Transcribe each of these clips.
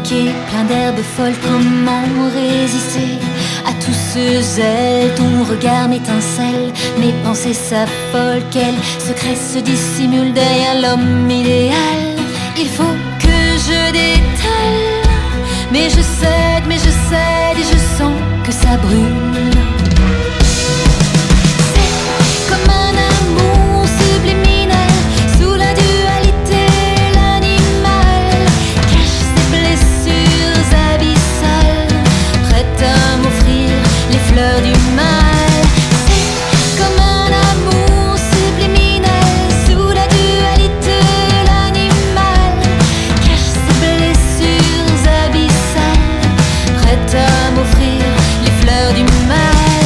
bouquet plein d'herbes folles, comment résister à tous ce zèle? Ton regard m'étincelle, mes pensées s'affolent. Quel secret se dissimule derrière l'homme idéal? Il faut que je détale, mais je cède et je sens que ça brûle. C'est comme un amour subliminal, sous la dualité, l'animal cache ses blessures abyssales, prête à m'offrir les fleurs du mal. C'est comme un amour subliminal, sous la dualité, l'animal cache ses blessures abyssales, prête à m'offrir les fleurs du mal.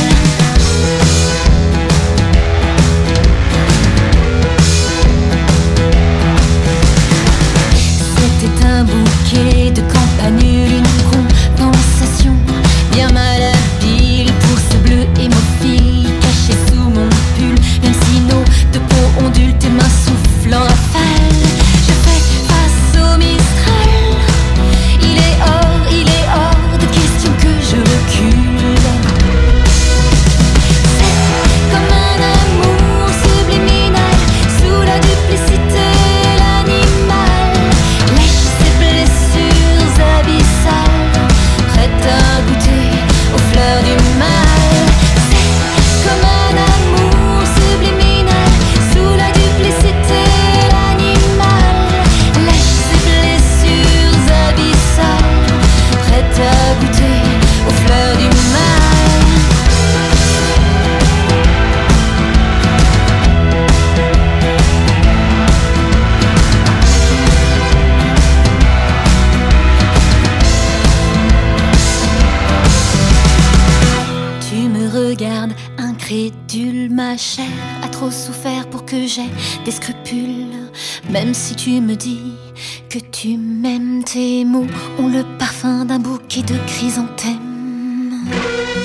C'était un bouquet de campanules, une compensation bien malhabile pour ce bleu hémophile caché sous mon pull. Même si nos deux peaux ondulent, tes mains soufflent en rafale, je fais face au Mistral. Il est hors de question que je recule. C'est comme un amour subliminal, sous la duplicité, l'animal lèche ses blessures abyssales, prête à goûter aux fleurs du mal. C'est comme un amour subliminal, sous la duplicité, l'animal lèche ses blessures abyssales, prête à goûter aux fleurs du mal. Tu me regardes incrédule, ma chair a trop souffert pour que j'aie des scrupules. Même si tu me dis que tu m'aimes, tes mots ont le parfum d'un bouquet de chrysanthèmes.